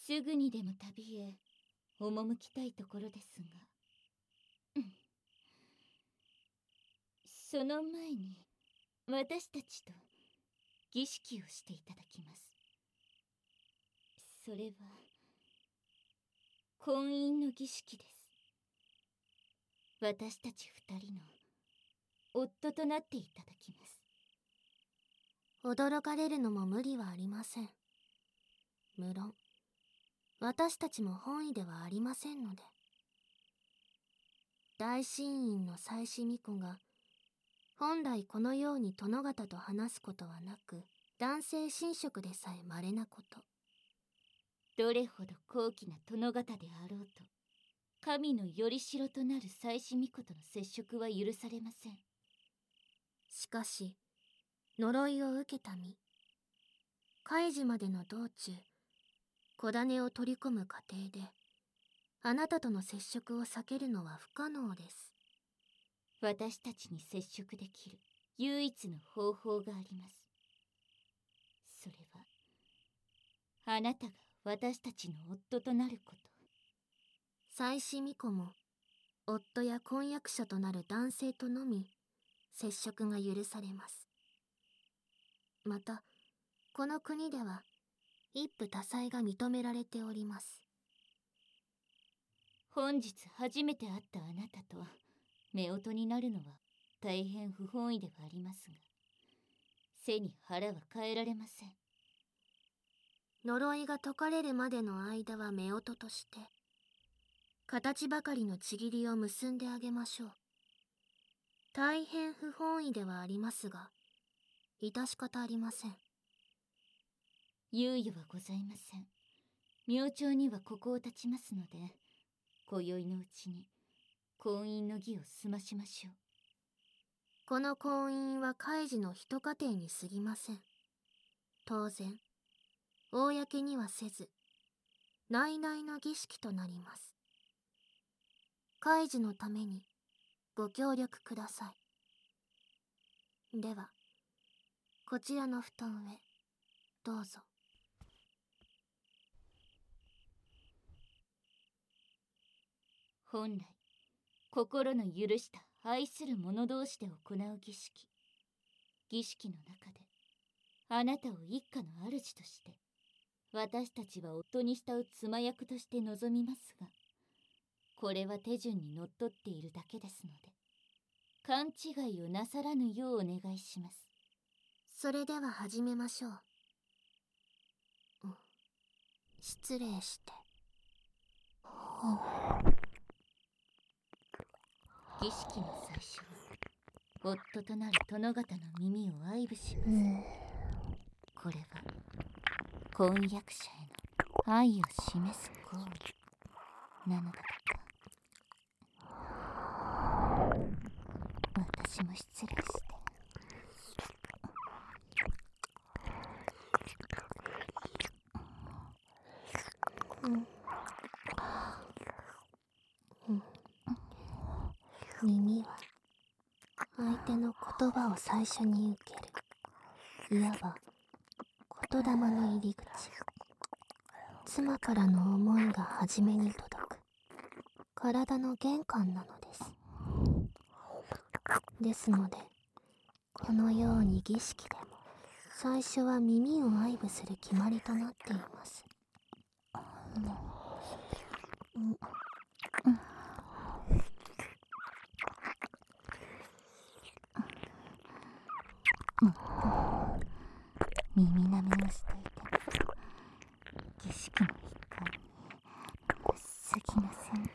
すぐにでも旅へ赴きたいところですが、その前に私たちと儀式をしていただきます。それは婚姻の儀式です。私たち二人の夫となっていただきます。 驚かれるのも無理はありません。無論私たちも本意ではありませんので。大神院の妻子巫女が本来このように殿方と話すことはなく、男性神職でさえ稀なこと。 どれほど高貴な殿方であろうと、神のよりしろとなる妻子巫女との接触は許されません。 しかし呪いを受けた身、開示までの道中、子種を取り込む過程であなたとの接触を避けるのは不可能です。 私たちに接触できる唯一の方法があります。それはあなたが私たちの夫となること。 妻子巫女も夫や婚約者となる男性とのみ接触が許されます。またこの国では一夫多妻が認められております。 本日初めて会ったあなたと夫婦になるのは大変不本意ではありますが、背に腹は変えられません。 呪いが解かれるまでの間は夫婦として形ばかりのちぎりを結んであげましょう。大変不本意ではありますが、致し方ありません。 猶予はございません。明朝にはここを立ちますので、今宵のうちに婚姻の儀を済ましましょう。 この婚姻は開示の一家庭に過ぎません。当然公にはせず内々の儀式となります。開示のためにご協力ください。ではこちらの布団へどうぞ。 本来心の許した愛する者同士で行う儀式。儀式の中であなたを一家の主として、私たちは夫に慕う妻役として臨みますが、これは手順にのっとっているだけですので、勘違いをなさらぬようお願いします。 それでは始めましょう。失礼して。 儀式の最初は夫となる殿方の耳を愛撫します。これは婚約者への愛を示す行為なのだとか。私も失礼して。 耳は相手の言葉を最初に受ける、いわば言霊の入り口。妻からの思いが初めに届く体の玄関なのです。ですのでこのように儀式でも最初は耳を愛撫する決まりとなっています。 耳鳴みをしていても儀式の一環に過ぎません。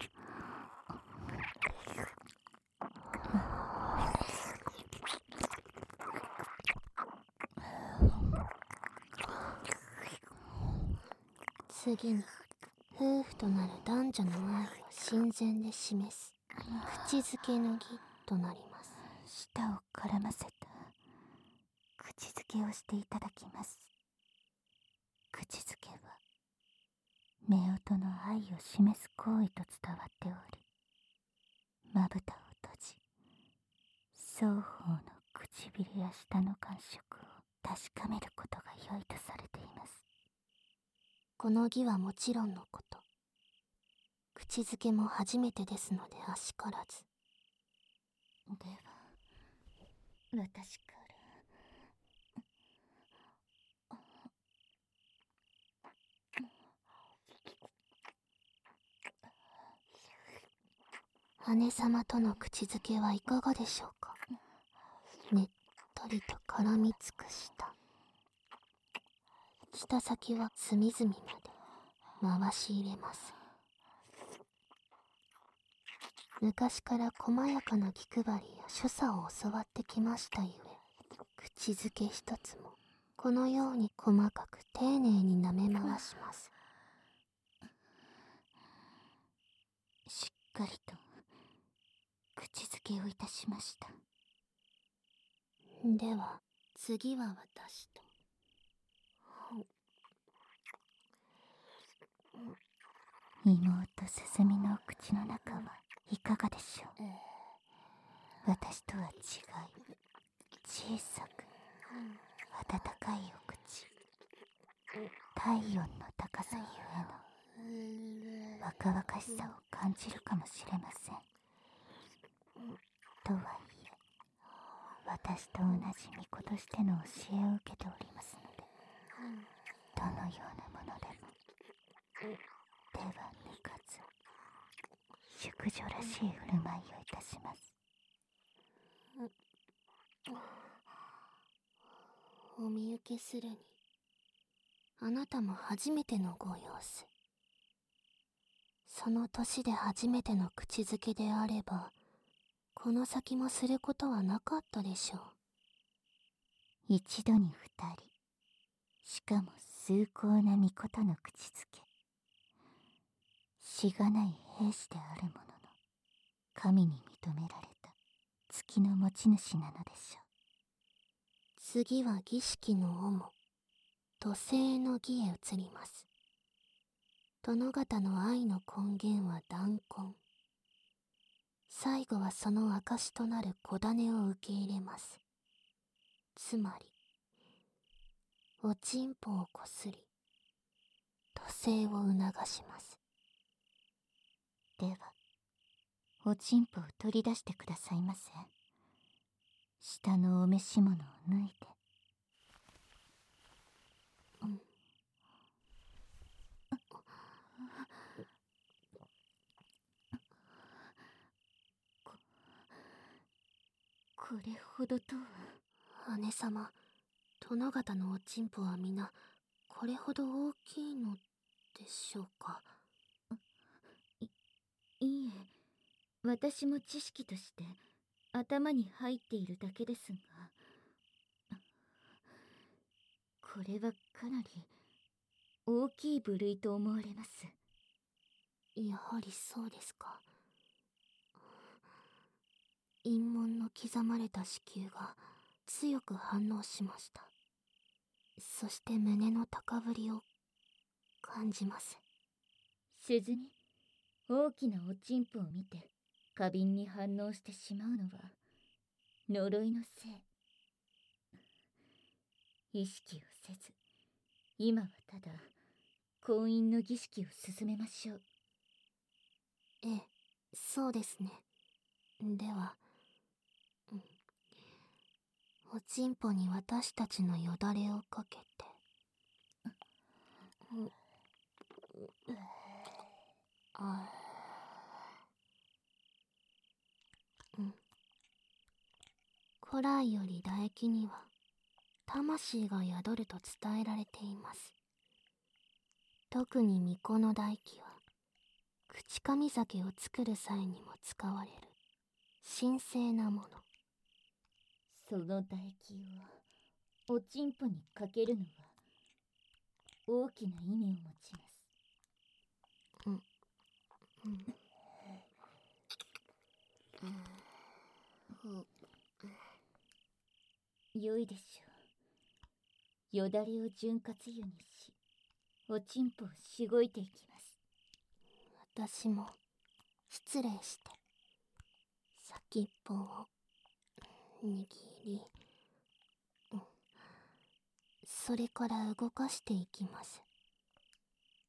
次に夫婦となる男女の愛を神前で示す口づけの儀となります。 舌を絡ませた口づけをしていただきます。口づけは夫婦の愛を示す行為と伝わっており、まぶたを閉じ双方の唇や舌の感触を確かめることが良いとされています。 この儀はもちろんのこと、口づけも初めてですのであしからず。 では私から。 姉様との口づけはいかがでしょうか。ねっとりと絡み尽くした。舌先は隅々まで回し入れます。昔から細やかな気配りや所作を教わってきましたゆえ、口づけ一つもこのように細かく丁寧に舐め回します。 しっかりと口づけをいたしました。 では次は私と。 妹すずみのお口の中はいかがでしょう。私とは違い、小さく温かいお口、体温の高さゆえの若々しさを感じるかもしれません。とはいえ、私と同じ巫女としての教えを受けておりますので、どのようなものでも手は抜かず、淑女らしい振る舞いをいたします。 お見受けするに、あなたも初めてのご様子。その年で初めての口づけであれば、この先もすることはなかったでしょう。 一度に二人、しかも崇高な巫女との口づけ。しがない兵士であるものの、神に認められた月の持ち主なのでしょう。 次は儀式の主、土星の儀へ移ります。殿方の愛の根源は弾痕。最後はその証となる子種を受け入れます。つまり、おちんぽをこすり、土星を促します。 では、おちんぽを取り出してくださいませ。下のお召し物を脱いで。これほどとは。 姉様、殿方のおちんぽは皆これほど大きいのでしょうか。 いいえ、私も知識として頭に入っているだけですが、これはかなり大きい部類と思われます。 やはりそうですか。陰門の刻まれた子宮が強く反応しました。そして胸の高ぶりを感じます。 鈴に大きなおちんぽを見て過敏に反応してしまうのは呪いのせい。意識をせず、今はただ婚姻の儀式を進めましょう。 ええ、そうですね。では、おちんぽに私たちのよだれをかけて。古来より唾液には魂が宿ると伝えられています。特に巫女の唾液は口上酒を作る際にも使われる神聖なもの。 その唾液をおちんぽにかけるのは大きな意味を持ちます。良いでしょう。よだれを潤滑油にし、おちんぽをしごいていきます。 私も失礼して先っぽを握り、それから動かしていきます。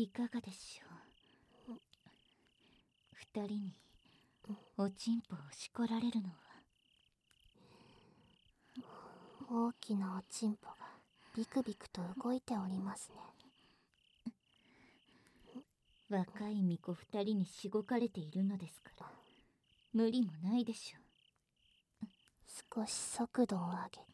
いかがでしょう。二人におちんぽをしこられるのは。 大きなおちんぽがビクビクと動いておりますね。 若い巫女二人にしごかれているのですから無理もないでしょう。 少し速度を上げて。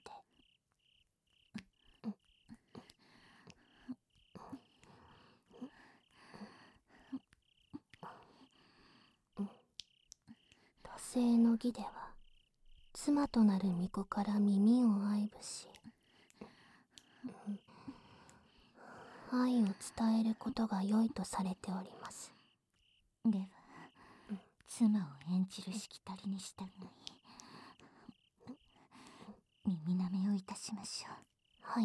土星の儀では妻となる巫女から耳を愛撫し、愛を伝えることが良いとされております。 では、妻を演じるしきたりに従い耳舐めをいたしましょう。 はい。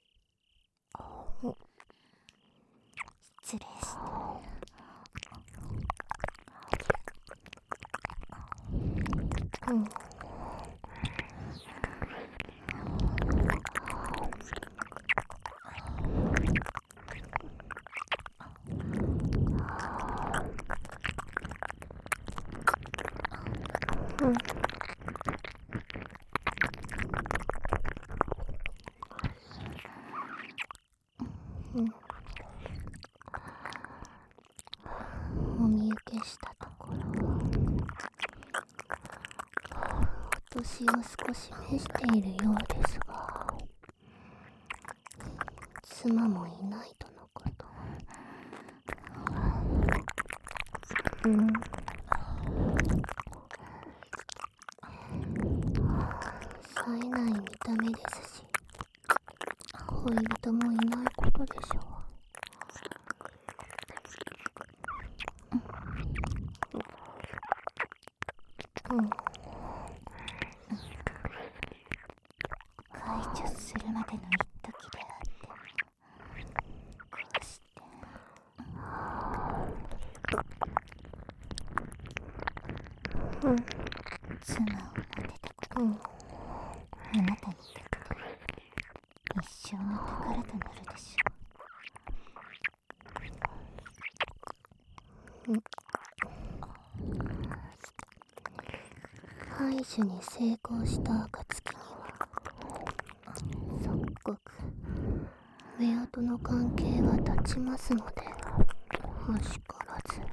失礼して。 お見受けしたところ、お年を少し召しているようですが、妻もいないとのこと。冴えない見た目ですし、恋人もいないことでしょう。 解除するまでの一時であっても、こうして妻を持てたこと、あなたにとって一生の宝となるでしょう。 排除に成功した暁には即刻夫との関係は断ちますので、あしからず。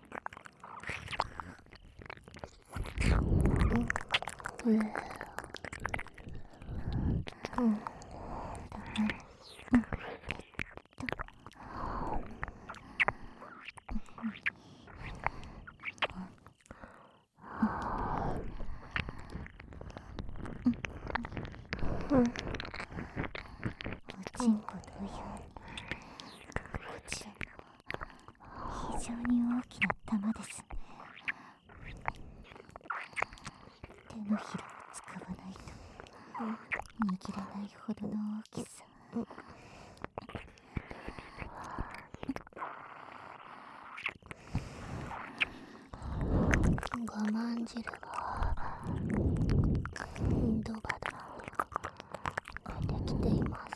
おちんぽ同様に、こちらも非常に大きな玉ですね。手のひらを使わないと握れないほどの大きさ。 我慢汁がドバドバできています。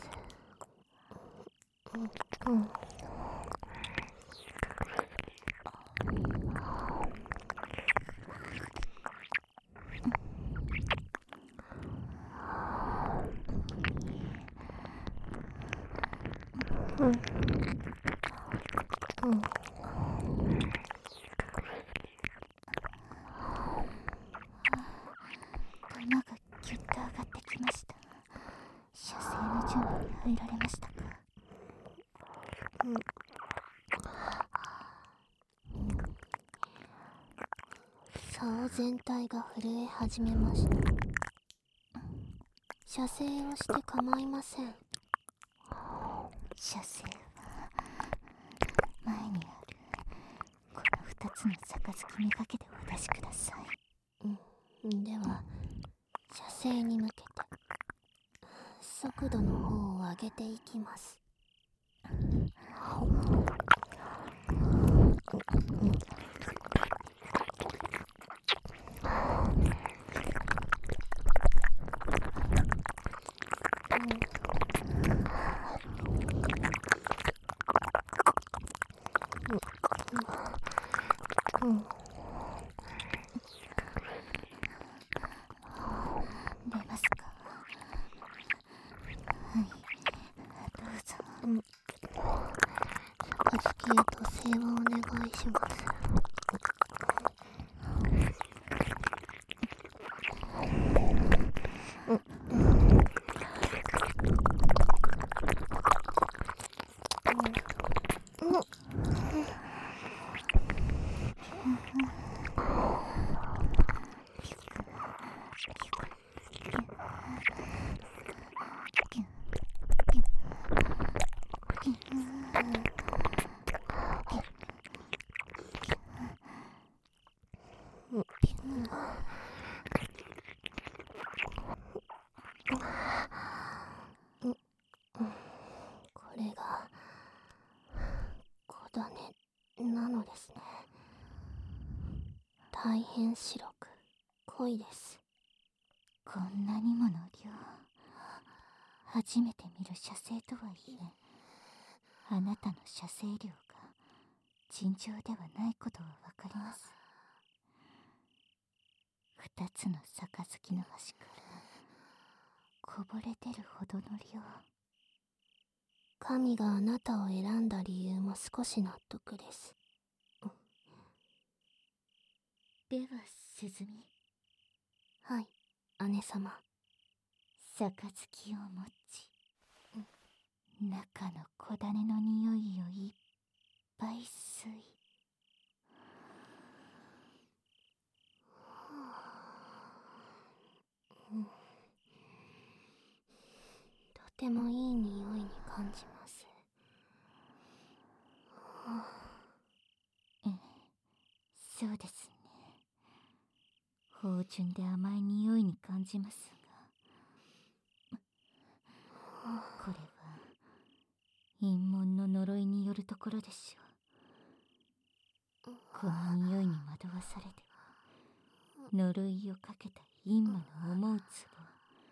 玉がギュッと上がってきました。射精の準備に入られましたか？ 竿全体が震え始めました。射精をして構いません。 射精は前にあるこの2つの杯めがけてお出しください。 では射精に向けて速度の方を上げていきます。 整をお願いします。これが子種なのですね。大変白く濃いです。 こんなにもの量、初めて見る射精とはいえ、あなたの射精量が尋常ではないことはわかります。二つの杯の端からこぼれ出るほどの量。 神があなたを選んだ理由も少し納得です。 では、鈴見。 はい、姉様。 杯を持ち、中の小種の匂いをいっぱい吸い、 とてもいい匂いに感じます。 ええ、そうですね。芳醇で甘い匂いに感じますが、これは陰門の呪いによるところでしょう。この匂いに惑わされては呪いをかけた陰魔の思うつぼ、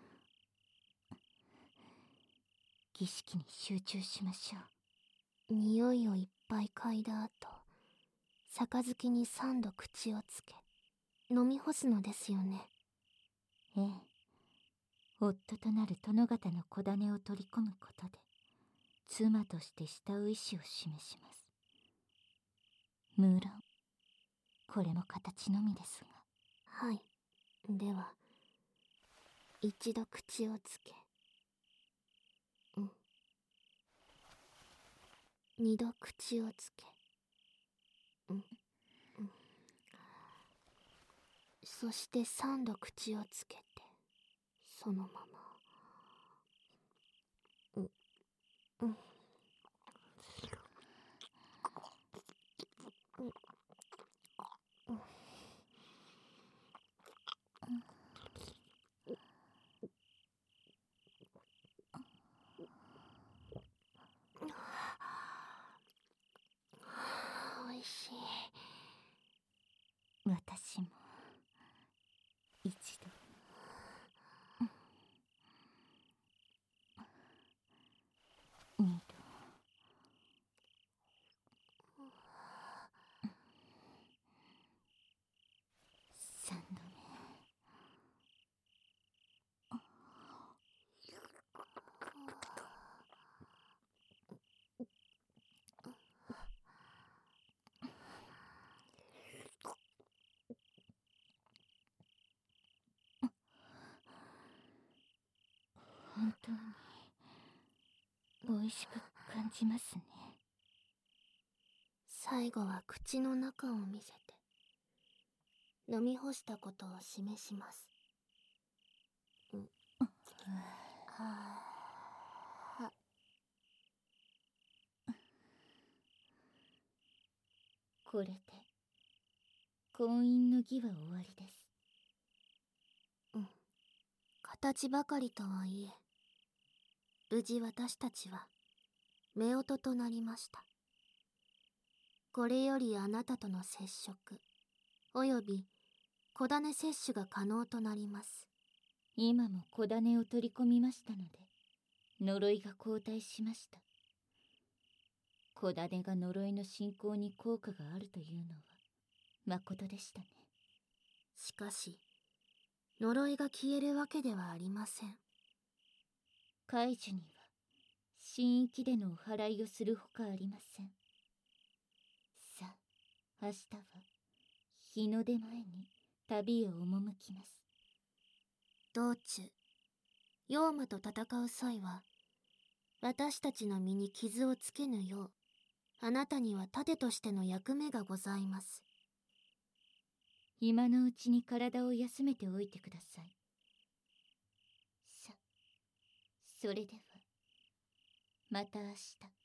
儀式に集中しましょう。匂いをいっぱい嗅いだ後、杯に3度口をつけ飲み干すのですよね。 ええ、夫となる殿方の子種を取り込むことで妻として慕う意志を示します。無論これも形のみですが。 はい、では一度口をつけ、二度口をつけ、そして三度口をつけて、そのまま。おいしい。 私も一度。二度。三度目。本当に美味しく感じますね。 最後は口の中を見せて飲み干したことを示します。 これで婚姻の儀は終わりです。 形ばかりとはいえ、無事私たちは夫婦となりました。これよりあなたとの接触および子種摂取が可能となります。 今も子種を取り込みましたので、呪いが後退しました。子種が呪いの進行に効果があるというのはまことでしたね。 しかし呪いが消えるわけではありません。 解除には神域でのお祓いをするほかありません。 明日は日の出前に旅へ赴きます。 道中、妖魔と戦う際は、私たちの身に傷をつけぬよう、あなたには盾としての役目がございます。 今のうちに体を休めておいてください。さ、それでは、また明日。